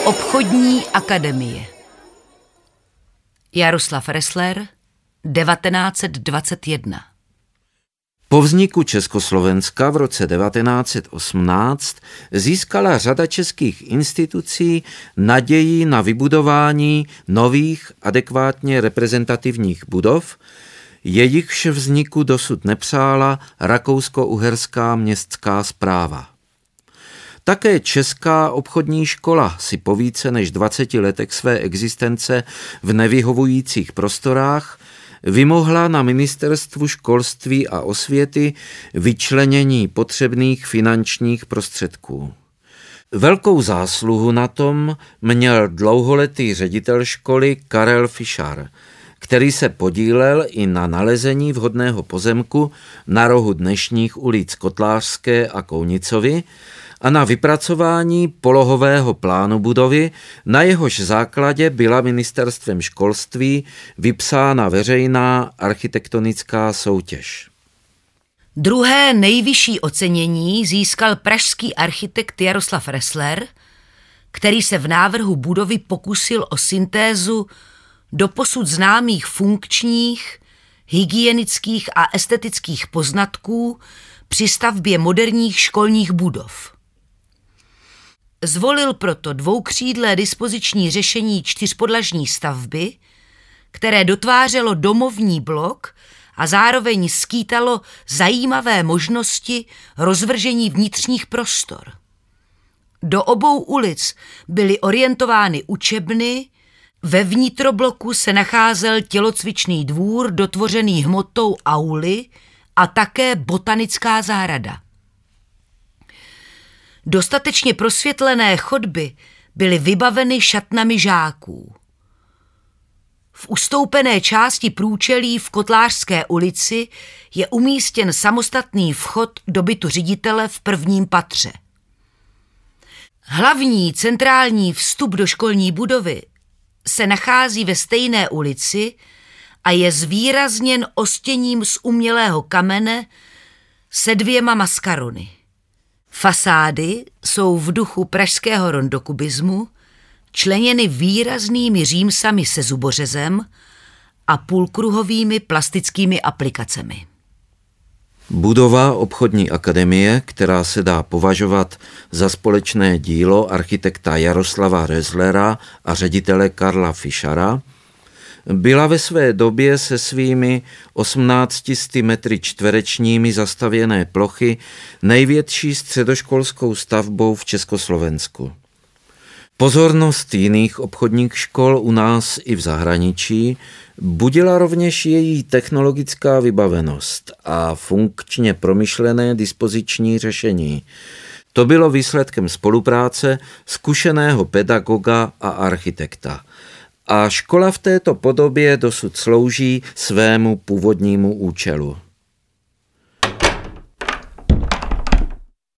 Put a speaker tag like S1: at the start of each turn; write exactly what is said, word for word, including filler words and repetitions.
S1: Obchodní akademie. Jaroslav Ressler, devatenáct set dvacet jedna.
S2: Po vzniku Československa v roce devatenáct set osmnáct získala řada českých institucí naději na vybudování nových, adekvátně reprezentativních budov, jejichž vzniku dosud nepřála rakousko-uherská městská správa. Také Česká obchodní škola si po více než dvaceti letech své existence v nevyhovujících prostorách vymohla na Ministerstvu školství a osvěty vyčlenění potřebných finančních prostředků. Velkou zásluhu na tom měl dlouholetý ředitel školy Karel Fischar, který se podílel i na nalezení vhodného pozemku na rohu dnešních ulic Kotlářské a Kounicovy a na vypracování polohového plánu budovy, na jehož základě byla ministerstvem školství vypsána veřejná architektonická soutěž.
S1: Druhé nejvyšší ocenění získal pražský architekt Jaroslav Ressler, který se v návrhu budovy pokusil o syntézu doposud známých funkčních, hygienických a estetických poznatků při stavbě moderních školních budov. Zvolil proto dvoukřídlé dispoziční řešení čtyřpodlažní stavby, které dotvářelo domovní blok a zároveň skýtalo zajímavé možnosti rozvržení vnitřních prostor. Do obou ulic byly orientovány učebny, ve vnitrobloku se nacházel tělocvičný dvůr dotvořený hmotou auly a také botanická zahrada. Dostatečně prosvětlené chodby byly vybaveny šatnami žáků. V ustoupené části průčelí v Kotlářské ulici je umístěn samostatný vchod do bytu ředitele v prvním patře. Hlavní centrální vstup do školní budovy se nachází ve stejné ulici a je zvýrazněn ostěním z umělého kamene se dvěma maskarony. Fasády jsou v duchu pražského rondokubismu členěny výraznými římsami se zubořezem a půlkruhovými plastickými aplikacemi.
S2: Budova obchodní akademie, která se dá považovat za společné dílo architekta Jaroslava Resslera a ředitele Karla Fischara, byla ve své době se svými osmnácti sty metry čtverečními zastavěné plochy největší středoškolskou stavbou v Československu. Pozornost jiných obchodních škol u nás i v zahraničí budila rovněž její technologická vybavenost a funkčně promyšlené dispoziční řešení. To bylo výsledkem spolupráce zkušeného pedagoga a architekta. A škola v této podobě dosud slouží svému původnímu účelu.